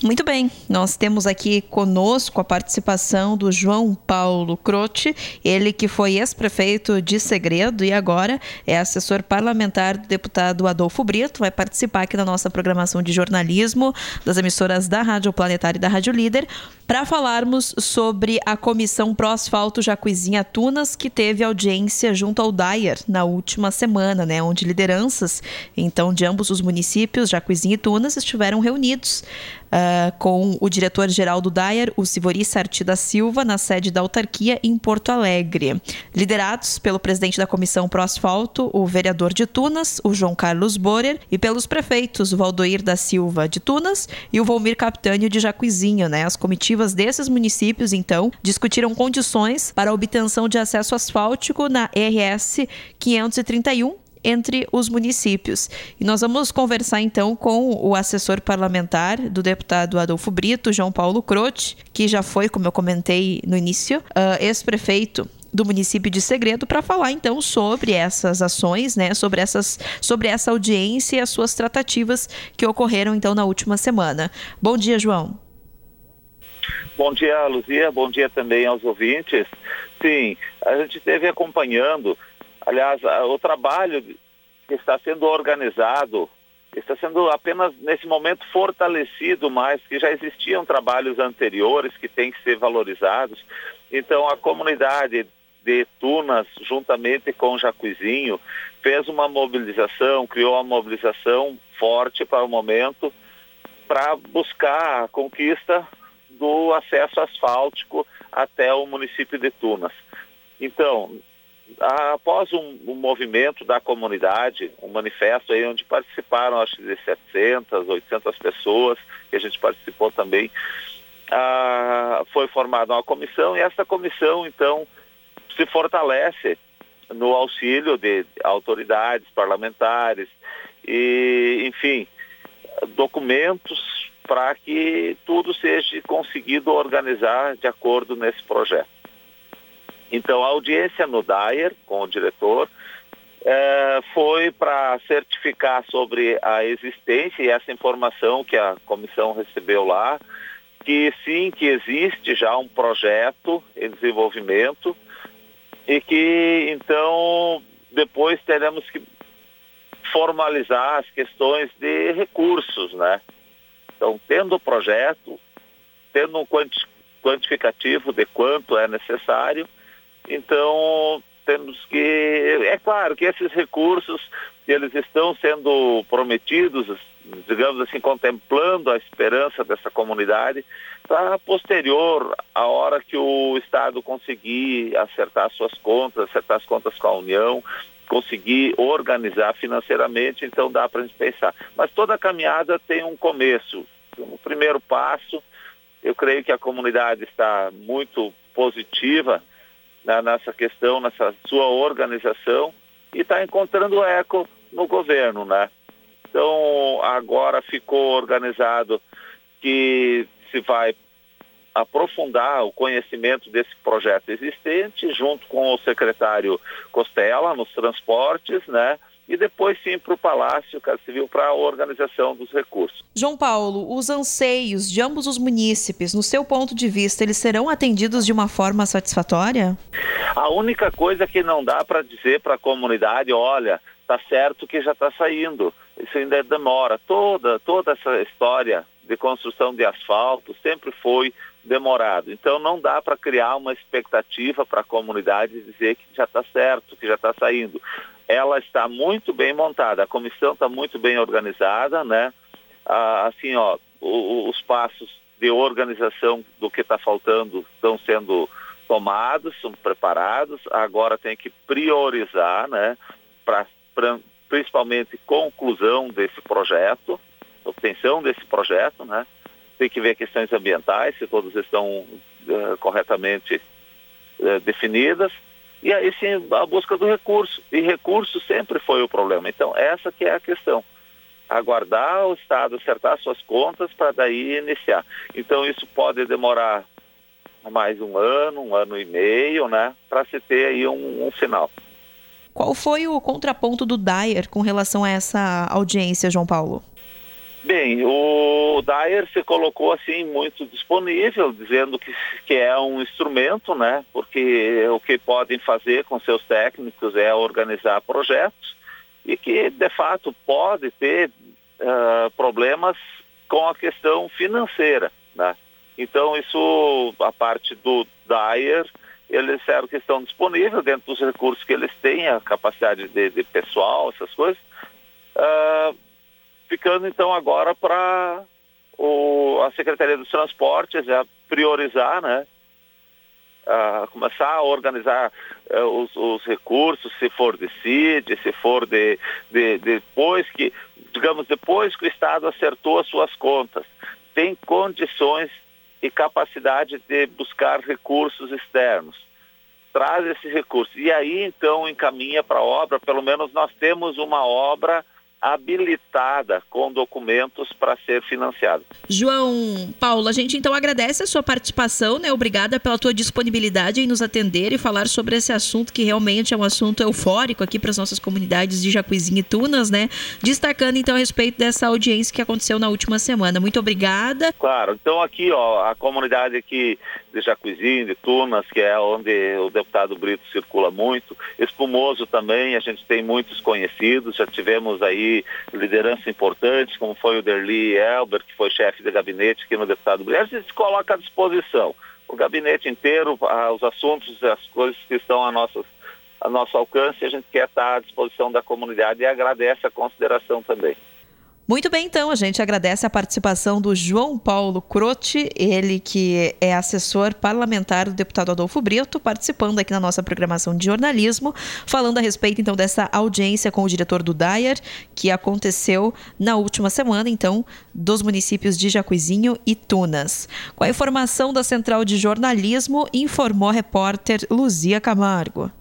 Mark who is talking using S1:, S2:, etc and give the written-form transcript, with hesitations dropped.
S1: Muito bem, nós temos aqui conosco a participação do João Paulo Croce, ele que foi ex-prefeito de Segredo e agora é assessor parlamentar do deputado Adolfo Brito, vai participar aqui da nossa programação de jornalismo das emissoras da Rádio Planetária e da Rádio Líder, para falarmos sobre a Comissão Pró Asfalto Jacuizinha Tunas, que teve audiência junto ao DAER na última semana, onde lideranças então de ambos os municípios, Jacuizinha e Tunas, estiveram reunidos com o diretor-geral do DAER, o Sivori Sarti da Silva, na sede da autarquia em Porto Alegre. Liderados pelo presidente da Comissão Pró Asfalto, o vereador de Tunas, o João Carlos Borer, e pelos prefeitos, o Valdoir da Silva de Tunas e o Volmir Capitânio de Jacuizinho. As comitivas desses municípios, então, discutiram condições para a obtenção de acesso asfáltico na RS 531, entre os municípios. E nós vamos conversar então com o assessor parlamentar do deputado Adolfo Brito, João Paulo Croce, que já foi, como eu comentei no início, ex-prefeito do município de Segredo, para falar então sobre essas ações, sobre essa audiência e as suas tratativas que ocorreram então na última semana. Bom dia, João.
S2: Bom dia, Luzia. Bom dia também aos ouvintes. Sim, a gente esteve acompanhando. Aliás, o trabalho que está sendo organizado está sendo apenas, nesse momento, fortalecido mais, que já existiam trabalhos anteriores que têm que ser valorizados. Então, a comunidade de Tunas, juntamente com Jacuizinho, fez uma mobilização, criou uma mobilização forte para o momento, para buscar a conquista do acesso asfáltico até o município de Tunas. Então, após um movimento da comunidade, um manifesto aí onde participaram, acho que de 700, 800 pessoas, que a gente participou também, foi formada uma comissão, e essa comissão, então, se fortalece no auxílio de autoridades parlamentares e, enfim, documentos para que tudo seja conseguido organizar de acordo nesse projeto. Então, a audiência no DAER, com o diretor, foi para certificar sobre a existência e essa informação que a comissão recebeu lá, que sim, que existe já um projeto em desenvolvimento e que, então, depois teremos que formalizar as questões de recursos, Então, tendo o projeto, tendo um quantificativo de quanto é necessário, então, temos que... É claro que esses recursos, eles estão sendo prometidos, digamos assim, contemplando a esperança dessa comunidade, para posterior, a hora que o Estado conseguir acertar suas contas, acertar as contas com a União, conseguir organizar financeiramente, então dá para a gente pensar. Mas toda a caminhada tem um começo. No primeiro passo, eu creio que a comunidade está muito positiva nessa questão, nessa sua organização, e está encontrando eco no governo, Então, agora ficou organizado que se vai aprofundar o conhecimento desse projeto existente, junto com o secretário Costela, nos transportes, e depois sim para o Palácio Casa Civil para a organização dos recursos.
S1: João Paulo, os anseios de ambos os munícipes, no seu ponto de vista, eles serão atendidos de uma forma satisfatória?
S2: A única coisa que não dá para dizer para a comunidade, olha, está certo que já está saindo, isso ainda demora. Toda essa história de construção de asfalto sempre foi demorado. Então não dá para criar uma expectativa para a comunidade dizer que já está certo, que já está saindo. Ela está muito bem montada, a comissão está muito bem organizada, assim, os passos de organização do que está faltando estão sendo tomados, são preparados, agora tem que priorizar, para principalmente conclusão desse projeto, obtenção desse projeto, Tem que ver questões ambientais, se todas estão corretamente definidas. E aí sim, a busca do recurso. E recurso sempre foi o problema. Então, essa que é a questão. Aguardar o Estado acertar suas contas para daí iniciar. Então, isso pode demorar mais um ano e meio, para se ter aí um final.
S1: Qual foi o contraponto do DAER com relação a essa audiência, João Paulo?
S2: Bem, o Dyer se colocou assim muito disponível, dizendo que é um instrumento, né? Porque o que podem fazer com seus técnicos é organizar projetos e que, de fato, pode ter problemas com a questão financeira, né? Então, isso, a parte do Dyer, eles disseram que estão disponíveis dentro dos recursos que eles têm, a capacidade de pessoal, essas coisas, ficando então agora para a Secretaria dos Transportes priorizar, né? Começar a organizar os recursos, se for de CID, se for depois que o Estado acertou as suas contas, tem condições e capacidade de buscar recursos externos, traz esses recursos e aí então encaminha para a obra. Pelo menos nós temos uma obra habilitada com documentos para ser financiada.
S1: João Paulo, a gente então agradece a sua participação, né? Obrigada pela tua disponibilidade em nos atender e falar sobre esse assunto que realmente é um assunto eufórico aqui para as nossas comunidades de Jacuizinho e Tunas, né? Destacando então a respeito dessa audiência que aconteceu na última semana. Muito obrigada.
S2: Claro, então aqui a comunidade aqui de Jacuizinho, de Tunas, que é onde o deputado Brito circula muito, Espumoso também, a gente tem muitos conhecidos, já tivemos aí liderança importante, como foi o Derli Elber, que foi chefe de gabinete aqui no deputado Brito. A gente se coloca à disposição, o gabinete inteiro, os assuntos, as coisas que estão a nosso alcance, a gente quer estar à disposição da comunidade e agradece a consideração também.
S1: Muito bem, então, a gente agradece a participação do João Paulo Croce, ele que é assessor parlamentar do deputado Adolfo Brito, participando aqui na nossa programação de jornalismo, falando a respeito, então, dessa audiência com o diretor do Dyer, que aconteceu na última semana, então, dos municípios de Jacuizinho e Tunas. Com a informação da Central de Jornalismo, informou a repórter Luzia Camargo.